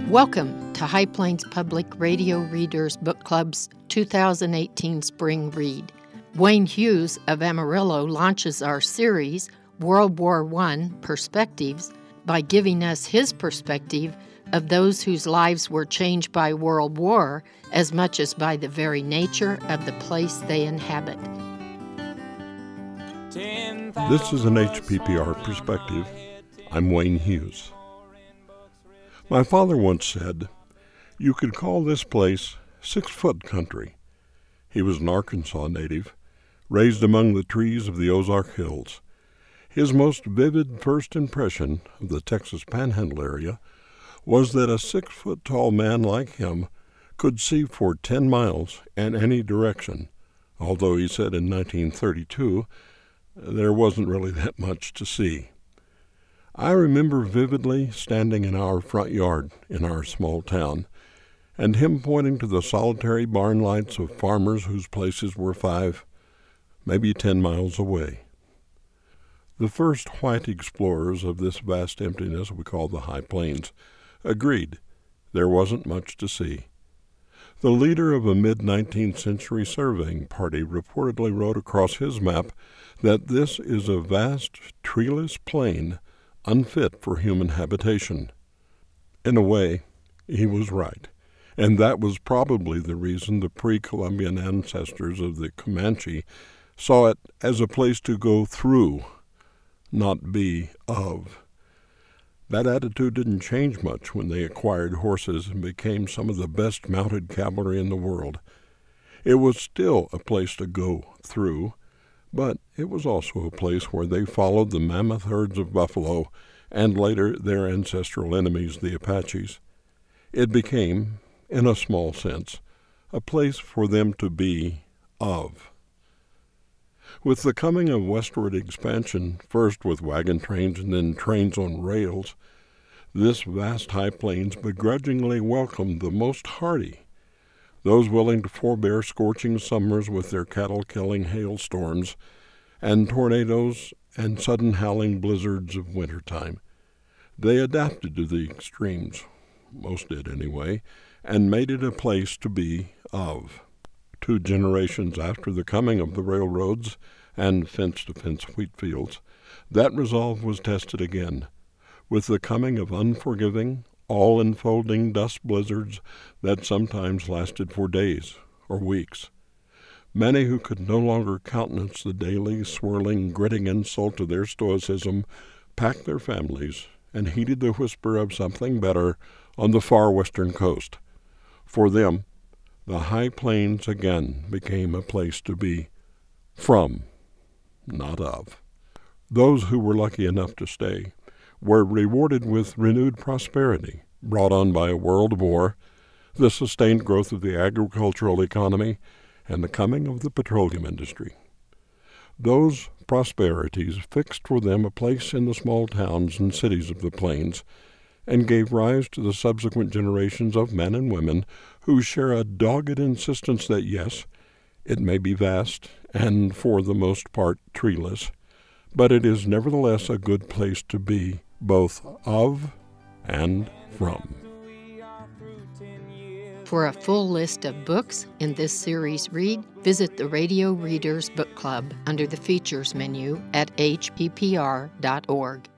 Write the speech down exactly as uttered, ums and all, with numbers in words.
Welcome to High Plains Public Radio Readers Book Club's two thousand eighteen Spring Read. Wayne Hughes of Amarillo launches our series, World War One Perspectives, by giving us his perspective of those whose lives were changed by World War as much as by the very nature of the place they inhabit. This is an H P P R perspective. I'm Wayne Hughes. My father once said, "You could call this place six-foot country." He was an Arkansas native, raised among the trees of the Ozark Hills. His most vivid first impression of the Texas Panhandle area was that a six-foot-tall man like him could see for ten miles in any direction, although he said in nineteen thirty-two there wasn't really that much to see. I remember vividly standing in our front yard in our small town, and him pointing to the solitary barn lights of farmers whose places were five, maybe ten miles away. The first white explorers of this vast emptiness we call the High Plains agreed there wasn't much to see. The leader of a mid-nineteenth century surveying party reportedly wrote across his map that this is a vast, treeless plain unfit for human habitation. In a way, he was right, and that was probably the reason the pre-Columbian ancestors of the Comanche saw it as a place to go through, not be of. That attitude didn't change much when they acquired horses and became some of the best mounted cavalry in the world. It was still a place to go through, but it was also a place where they followed the mammoth herds of buffalo and later their ancestral enemies, the Apaches. It became, in a small sense, a place for them to be of. With the coming of westward expansion, first with wagon trains and then trains on rails, this vast high plains begrudgingly welcomed the most hardy, those willing to forbear scorching summers with their cattle-killing hailstorms and tornadoes and sudden howling blizzards of wintertime. They adapted to the extremes, most did anyway, and made it a place to be of. Two generations after the coming of the railroads and fence-to-fence wheat fields, that resolve was tested again, with the coming of unforgiving, all-enfolding dust blizzards that sometimes lasted for days or weeks. Many who could no longer countenance the daily swirling, gritting insult to their stoicism packed their families and heeded the whisper of something better on the far western coast. For them, the High Plains again became a place to be from, not of. Those who were lucky enough to stay were rewarded with renewed prosperity brought on by a world war, the sustained growth of the agricultural economy, and the coming of the petroleum industry. Those prosperities fixed for them a place in the small towns and cities of the plains and gave rise to the subsequent generations of men and women who share a dogged insistence that, yes, it may be vast and for the most part treeless, but it is nevertheless a good place to be both of and from. For a full list of books in this series read, visit the Radio Readers Book Club under the Features menu at h p p r dot org.